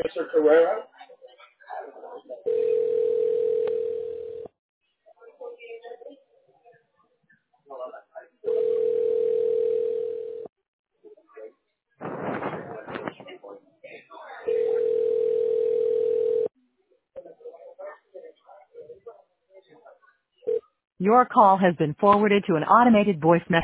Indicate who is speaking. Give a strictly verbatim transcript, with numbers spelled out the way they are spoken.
Speaker 1: Mister Carrera.
Speaker 2: Your call has been forwarded to an automated voice message.